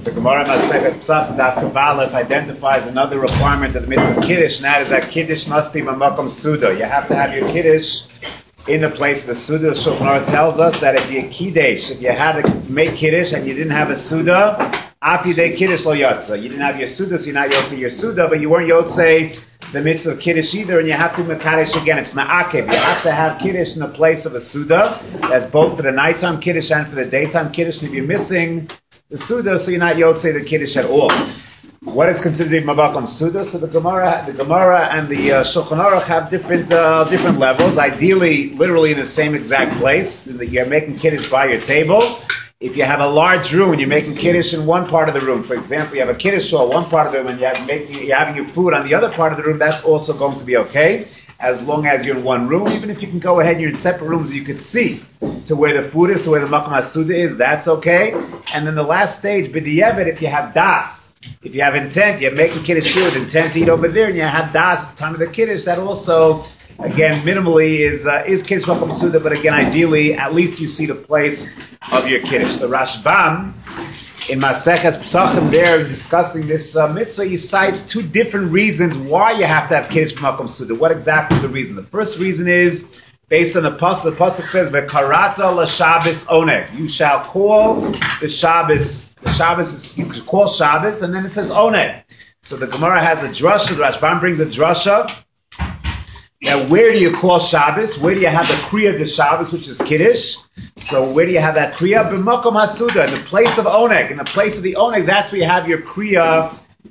The Gemara Maseches Pesachim Daf Kuf Aleph identifies another requirement of the mitzvah of Kiddush, and that is that Kiddush must be B'makom Suda. You have to have your Kiddush in the place of the Suda. The Shulchan Aruch tells us that if you Kiddush, if you had to make Kiddush and you didn't have a Suda, Af Yidei Kiddush Lo Yotze. You didn't have your Suda, so you're not Yotze your Suda, but you weren't Yotze the mitzvah of Kiddush either, and you have to Mekadesh again. It's Ma'akev. You have to have Kiddush in the place of a Suda. That's both for the nighttime Kiddush and for the daytime Kiddush. And if you're missing the Suda, so you're not Yotze the Kiddush at all. What is considered Mabakom Suda? So the Gemara and the Shulchan Aruch have different levels. Ideally, literally in the same exact place. You're making Kiddush by your table. If you have a large room and you're making Kiddush in one part of the room, for example, you have a Kiddush hall one part of the room and you're having your food on the other part of the room, that's also going to be okay, as long as you're in one room. Even if you can go ahead, you're in separate rooms, you could see to where the food is, to where the Makom HaSuda is, that's okay. And then the last stage, B'di'evet, if you have das, if you have intent, you're making Kiddush with intent to eat over there, and you have das at the time of the Kiddush, that also, again, minimally is Kiddush Makom Suda, but again, ideally, at least you see the place of your Kiddush. The Rashbam, in Maseches Pesachim, there discussing this mitzvah, he cites two different reasons why you have to have Kiddush Makom Suda. What exactly is the reason? The first reason is based on the pasuk. The pasuk says, "Vekarata l'Shabbos oneg." You shall call the Shabbos. The Shabbos is, you could call Shabbos, and then it says oneg. So the Gemara has a drasha. The Rashbam brings a drasha. Now, where do you call Shabbos? Where do you have the Kriya de Shabbos, which is Kiddush? So where do you have that Kriya? B'makom HaSuda, in the place of oneg. In the place of the oneg, that's where you have your Kriya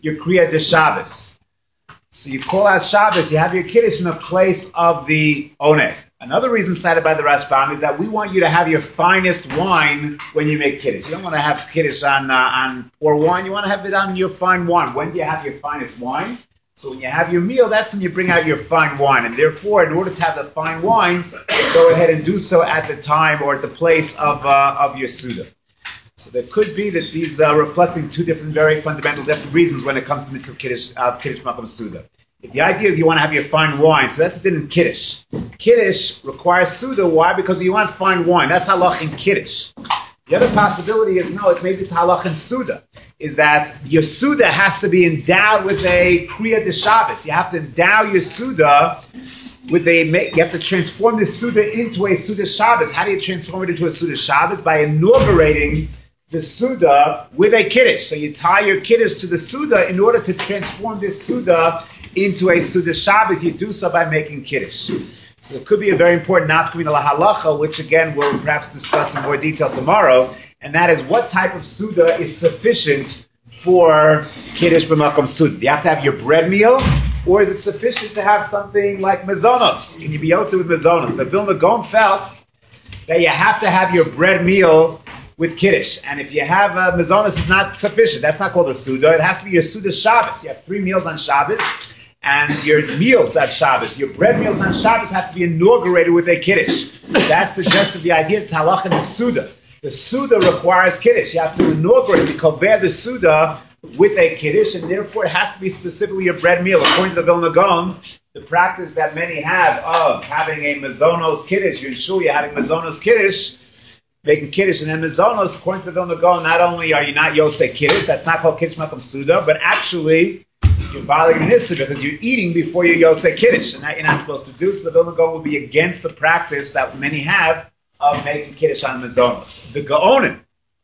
de Shabbos. So you call out Shabbos, you have your Kiddush in the place of the oneg. Another reason cited by the Rashbam is that we want you to have your finest wine when you make Kiddush. You don't want to have Kiddush on poor wine. You want to have it on your fine wine. When do you have your finest wine? So when you have your meal, that's when you bring out your fine wine. And therefore, in order to have the fine wine, go ahead and do so at the time or at the place of your Suda. So there could be that these are reflecting two different, very fundamental different reasons when it comes to mitzvah Kiddush Makom Suda. If the idea is you want to have your fine wine, so that's din in Kiddush. Kiddush requires Suda. Why? Because you want fine wine. That's halach in Kiddush. The other possibility is, maybe it's halach in Suda, is that your Suda has to be endowed with a Kriya de Shabbos. You have to endow your Suda with you have to transform the Suda into a Suda Shabbos. How do you transform it into a Suda Shabbos? By inaugurating the Suda with a Kiddush. So you tie your Kiddush to the Suda in order to transform this Suda into a Suda Shabbos. You do so by making Kiddush. So it could be a very important nafkamina lahalacha, which again we'll perhaps discuss in more detail tomorrow, and that is what type of Suda is sufficient for Kiddush b'makom Suda. Do you have to have your bread meal, or is it sufficient to have something like mezonos? Can you be yotze with mezonos? The Vilna Gaon felt that you have to have your bread meal with Kiddush, and if you have mezonos, it's not sufficient. That's not called a Suda. It has to be your Suda Shabbos. You have 3 meals on Shabbos, and your meals at Shabbos, your bread meals on Shabbos have to be inaugurated with a Kiddush. That's the gist of the idea. It's halach in the Suda. The Suda requires Kiddush. You have to inaugurate, you cover the Suda with a Kiddush, and therefore it has to be specifically your bread meal. According to the Vilna Gaon, the practice that many have of having a Mazonos Kiddush, you're in shul, you're having Mazonos Kiddush, making Kiddush, and then Mazonos, according to the Vilna Gaon, not only are you not Yotzei Kiddush, that's not called Kiddush Makom Suda, but actually you're violating Nissa because you're eating before you Yotzei Kiddush, and that you're not supposed to do. So the Vilna Gaon will be against the practice that many have of making Kiddush on Mazonos. The Gaonim,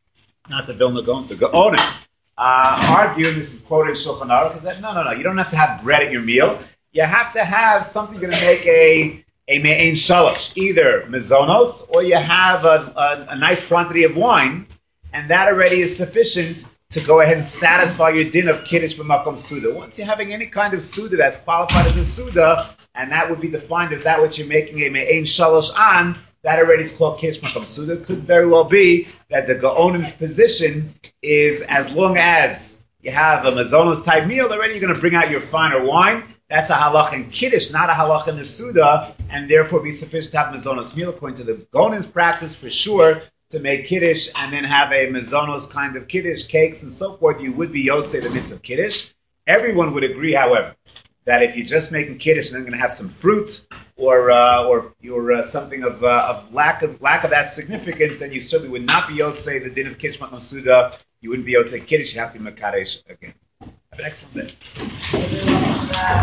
not the Vilna Gaon, the Gaonim, argue, and this is quoted in Shulchan Aruch, is that no, you don't have to have bread at your meal. You have to have something going to make a me'ein shalosh, either mezonos, or you have a nice quantity of wine, and that already is sufficient to go ahead and satisfy your din of Kiddush b'makom Suda. Once you're having any kind of Suda that's qualified as a Suda, and that would be defined as that which you're making a me'ein shalosh on, that already is called Kiddush b'makom Suda. It could very well be that the Gaonim's position is as long as you have a mazonos type meal, already you're going to bring out your finer wine. That's a halach in Kiddush, not a halach in the Suda, and therefore be sufficient to have mazonos meal. According to the Gaonim's practice, for sure, to make Kiddush and then have a mazonos kind of Kiddush, cakes and so forth, you would be Yotzei the mitzvah of Kiddush. Everyone would agree, however, that if you're just making kiddush and then going to have some fruit or something of lack of that significance, then you certainly would not be yotzei the din of kiddush makom suda. You wouldn't be yotzei kiddush. You have to be makadesh again. Have an excellent day.